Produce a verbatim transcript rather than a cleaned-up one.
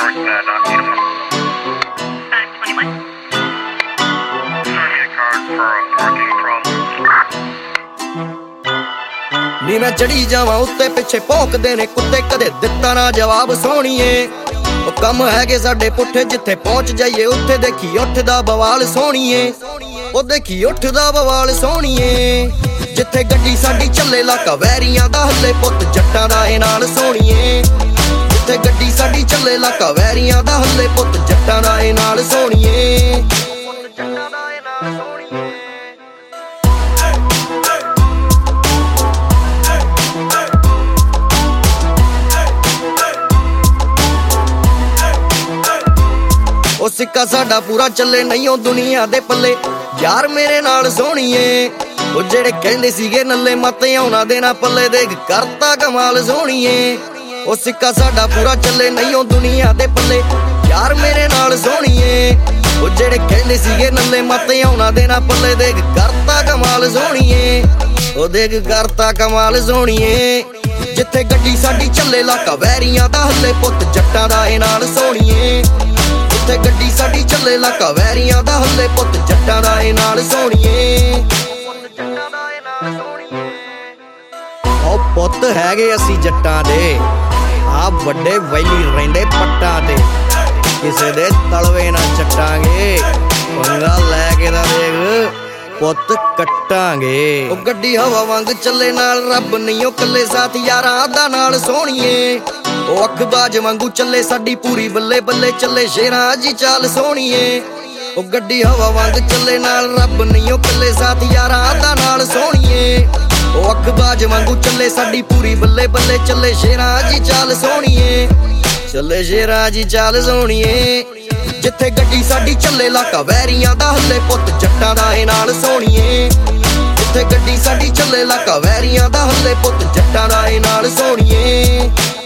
working at uh, Needham. five twenty-one. I need a card for a parking problem. ਨੀ ਮੈਂ ਚੜੀ ਜਾਵਾਂ ਉੱਤੇ ਪਿੱਛੇ ਭੌਂਕਦੇ ਨੇ ਕੁੱਤੇ ਕਦੇ ਦਿੱਤਾ ਨਾ ਜਵਾਬ ਸੋਹਣੀਏ ਉਹ ਕੰਮ ਹੈਗੇ ਸਾਡੇ ਪੁੱਠੇ ਜਿੱਥੇ ਪਹੁੰਚ ਜਾਈਏ ਉੱਥੇ ਦੇਖੀ ਉੱਠਦਾ ਬਵਾਲ ਸੋਹਣੀਏ ਉਹ ਦੇਖੀ ਉੱਠਦਾ ਬਵਾਲ ਸੋਹਣੀਏ ਜਿੱਥੇ ਗੱਡੀ ਸਾਡੀ ਚੱਲੇ ਲਾਕਾ ਵੈਰੀਆਂ ਦਾ ਹੱਲੇ ਪੁੱਤ ਜੱਟਾਂ ਦਾ ਇਹ ਨਾਲ ਸੋਹਣੀਏ ਜਿੱਥੇ ਗੱਡੀ ਸਾਡੀ ਚੱਲੇ ਲਾਕਾ ਵੈਰੀਆਂ ਦਾ ਹੱਲੇ ਪੁੱਤ ਜੱਟਾਂ ਦਾ ਇਹ ਨਾਲ ਸੋਹਣੀਏ ਜੱਟਾਂ ਦਾ ਇਹ ਨਾਲ ਸੋਹਣੀਏ ਉਹ ਸਿੱਕਾ ਸਾਡਾ ਪੂਰਾ ਚੱਲੇ ਨਹੀਂ ਉਹ ਦੁਨੀਆ ਦੇ ਪੱਲੇ ਯਾਰ ਮੇਰੇ ਨਾਲ ਸੋਹਣੀਏ ਉਹ ਜਿਹੜੇ ਕਹਿੰਦੇ ਸੀਗੇ ਨੱਲੇ ਮੱਤ ਆਉਣਾ ਦੇਣਾ ਪੱਲੇ ਦੇਖ ਕਰਤਾ ਕਮਾਲ ਸੋਹਣੀਏ ਉਹ ਸਿੱਕਾ ਸਾਡਾ ਪੂਰਾ ਚੱਲੇ ਨਹੀਂ ਉਹ ਦੁਨੀਆ ਦੇ ਪੱਲੇ ਯਾਰ ਮੇਰੇ ਨਾਲ ਸੋਹਣੀਏ ਉਹ ਜਿਹੜੇ ਕਹਿੰਦੇ ਸੀਗੇ ਨੱਲੇ ਮੱਤ ਆਉਣਾ ਦੇਣਾ ਪੱਲੇ ਦੇਖ ਕਰਤਾ ਕਮਾਲ ਸੋਹਣੀਏ ਉਹ ਦੇਖ ਕਰਤਾ ਕਮਾਲ ਸੋਹਣੀਏ ਜਿੱਥੇ ਗੱਡੀ ਸਾਡੀ ਚੱਲੇ ਲਾਕਾ ਵੈਰੀਆਂ ਦਾ ਹੱਲੇ ਪੁੱਤ ਜੱਟਾਂ ਦਾ ਇਹ ਨਾਲ ਸੋਹਣੀਏ ਜਿੱਥੇ ਗੱਡੀ ਸਾਡੀ ਚੱਲੇ ਲਾਕਾ ਵੈਰੀਆਂ ਦਾ ਹੱਲੇ ਪੁੱਤ ਜੱਟਾਂ ਦਾ ਇਹ ਨਾਲ ਸੋਹਣੀਏ ਉਹ ਪੁੱਤ ਹੈਗੇ ਅਸੀਂ ਜੱਟਾਂ ਦੇ ਆ ਵੱਡੇ ਵੈਲੀ ਰਹਿੰਦੇ ਪੱਟਾਂ ਤੇ ਕਿਸੇ ਦੇ ਤਲਵੇ ਨਾ ਚੱਟਾਂਗੇ ਪੰਗਾ ਲੈ ਕੇ ਤਾਂ ਦੇਖ ਪੁੱਤ ਕੱਟਾਂਗੇ ਉਹ ਗੱਡੀ ਹਵਾ ਵਾਂਗ ਚੱਲੇ ਨਾਲ ਰੱਬ ਨਹੀਂ ਉਹ ਕੱਲੇ ਸਾਥ ਯਾਰਾਂ ਦਾ ਨਾਲ ਸੋਹਣੀਏ ਉਹ ਅੱਖਬਾਜ ਵਾਂਗੂ ਚੱਲੇ ਸਾਡੀ ਪੂਰੀ ਬੱਲੇ ਬੱਲੇ ਚੱਲੇ ਸ਼ੇਰਾਂ ਜੀ ਚਾਲ ਸੋਹਣੀਏ ਉਹ ਗੱਡੀ ਹਵਾ ਵਾਂਗ ਚੱਲੇ ਨਾਲ ਰੱਬ ਨਹੀਂ ਉਹ ਕੱਲੇ ਸਾਥ ਯਾਰਾਂ ਦਾ ਨਾਲ ਸੋਹਣੀਏ ਉਹ ਅੱਖਬਾਜ ਵਾਂਗੂ ਚੱਲੇ ਸਾਡੀ ਪੂਰੀ ਬੱਲੇ ਬੱਲੇ ਚੱਲੇ ਸ਼ੇਰਾਂ ਜੀ ਚਾਲ ਸੋਹਣੀਏ ਚੱਲੇ ਸ਼ੇਰਾਂ ਜੀ ਚਾਲ ਸੋਹਣੀਏ ਜਿੱਥੇ ਗੱਡੀ ਸਾਡੀ ਚੱਲੇ ਲਾਕਾ ਵੈਰੀਆਂ ਦਾ ਹੱਲੇ ਪੁੱਤ ਜੱਟਾਂ ਦਾ ਇਹ ਨਾਲ ਸੋਹਣੀਏ ਜਿੱਥੇ ਗੱਡੀ ਸਾਡੀ ਚੱਲੇ ਲਾਕਾ ਵੈਰੀਆਂ ਦਾ ਹੱਲੇ ਪੁੱਤ ਜੱਟਾਂ ਦਾ ਇਹ ਨਾਲ ਸੋਹਣੀਏ।